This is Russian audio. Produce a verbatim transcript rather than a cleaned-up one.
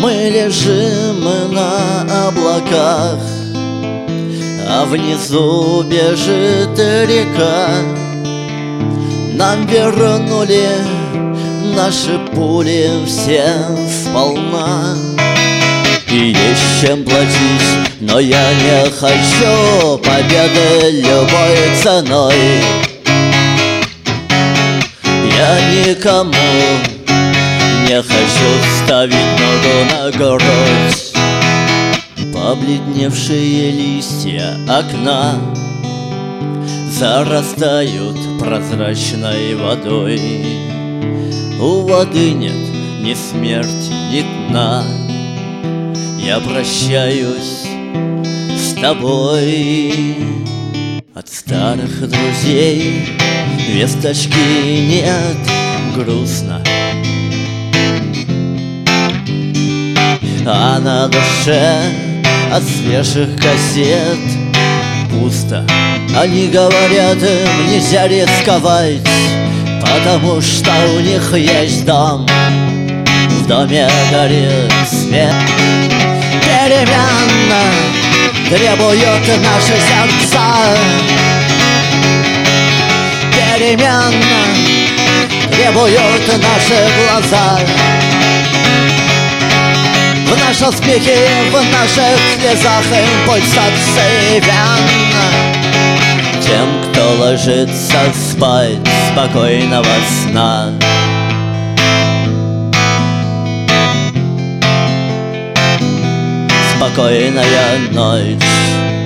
Мы лежим на облаках, а внизу бежит река. Нам вернули наши пули все сполна. И есть чем платить, но я не хочу победы любой ценой. Я никому не хочу ставить ногу на грудь. Побледневшие листья окна зарастают прозрачной водой. У воды нет ни смерти, ни дна. Я прощаюсь с тобой. От старых друзей весточки нет, грустно. А на душе от свежих кассет пусто. Они говорят, им нельзя рисковать, потому что у них есть дом. В доме горит свет. Переменно требуют наши сердца. Переменно требуют наши глаза. В нашем смехе, в наших слезах им пульсации вен. Тем, кто ложится спать, спокойного сна. Спокойная ночь.